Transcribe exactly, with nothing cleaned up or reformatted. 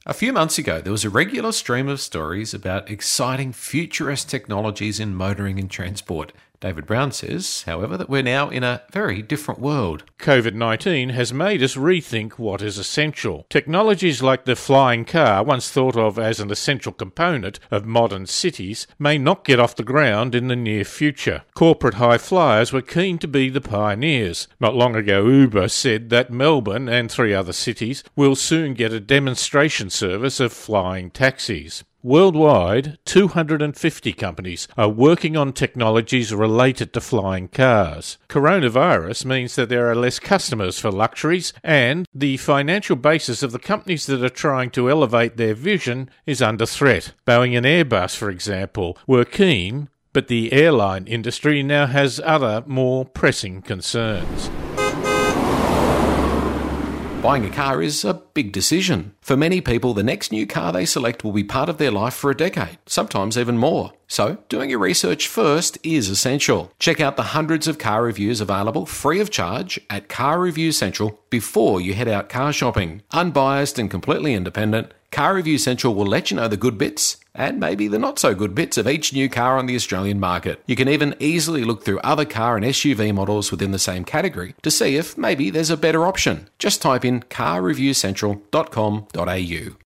A few months ago, there was a regular stream of stories about exciting futurist technologies in motoring and transport. David Brown says, however, that we're now in a very different world. COVID nineteen has made us rethink what is essential. Technologies like the flying car, once thought of as an essential component of modern cities, may not get off the ground in the near future. Corporate high flyers were keen to be the pioneers. Not long ago, Uber said that Melbourne and three other cities will soon get a demonstration service of flying taxis. Worldwide, two hundred fifty companies are working on technologies related to flying cars. Coronavirus means that there are less customers for luxuries, and the financial basis of the companies that are trying to elevate their vision is under threat. Boeing and Airbus, for example, were keen, but the airline industry now has other, more pressing concerns. Buying a car is a big decision. For many people, the next new car they select will be part of their life for a decade, sometimes even more. So, doing your research first is essential. Check out the hundreds of car reviews available free of charge at Car Review Central before you head out car shopping. Unbiased and completely independent, Car Review Central will let you know the good bits and maybe the not so good bits of each new car on the Australian market. You can even easily look through other car and S U V models within the same category to see if maybe there's a better option. Just type in car review central dot com dot a u.